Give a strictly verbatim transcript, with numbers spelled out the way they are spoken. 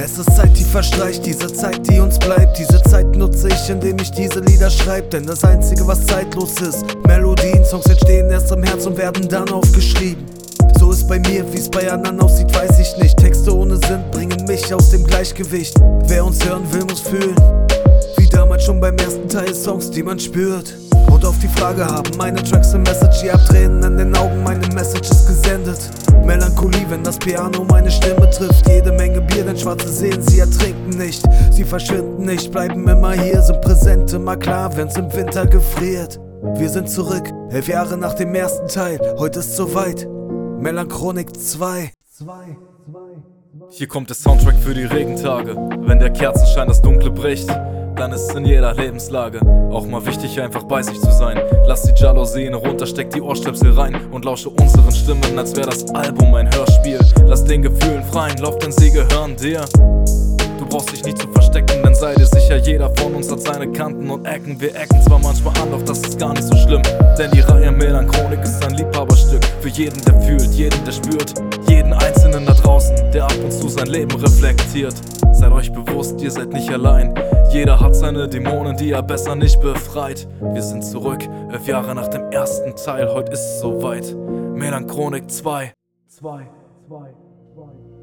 Es ist Zeit, die verstreicht, diese Zeit, die uns bleibt. Diese Zeit nutze ich, indem ich diese Lieder schreibe. Denn das Einzige, was zeitlos ist, Melodien, Songs entstehen erst im Herz und werden dann aufgeschrieben. So ist bei mir, wie's bei anderen aussieht, weiß ich nicht. Texte ohne Sinn bringen mich aus dem Gleichgewicht. Wer uns hören will, muss fühlen, wie damals schon beim ersten Teil, Songs, die man spürt. Und auf die Frage haben meine Tracks eine Message, ihr habt Tränen in den Augen, meine Message ist gesendet. Melancholie, wenn das Piano meine Stimme trifft. Jede Menge Bier, denn Schwarze sehen, sie ertrinken nicht. Sie verschwinden nicht, bleiben immer hier, sind präsent, immer klar, wenn's im Winter gefriert. Wir sind zurück, elf Jahre nach dem ersten Teil, heute ist soweit. Melanchronik zwei. Hier kommt der Soundtrack für die Regentage. Wenn der Kerzenschein das Dunkle bricht, dann ist es in jeder Lebenslage auch mal wichtig, einfach bei sich zu sein. Lass die Jalousien runter, steck die Ohrstöpsel rein und lausche unseren Stimmen, als wär das Album ein Hörspiel. Lass den Gefühlen freien Lauf, denn sie gehören dir. Du brauchst dich nicht zu verstecken, denn sei dir sicher, jeder von uns hat seine Kanten und Ecken. Wir ecken zwar manchmal an, doch das ist gar nicht so schlimm, denn die Reihe Melanchronik ist ein Liebhaberstück für jeden, der fühlt, jeden, der spürt, jeden Einzelnen da draußen, der ab und zu sein Leben reflektiert. Seid euch bewusst, ihr seid nicht allein. Jeder hat seine Dämonen, die er besser nicht befreit. Wir sind zurück, elf Jahre nach dem ersten Teil. Heute ist es soweit. Melanchronik zwei. zwei, zwei, zwei.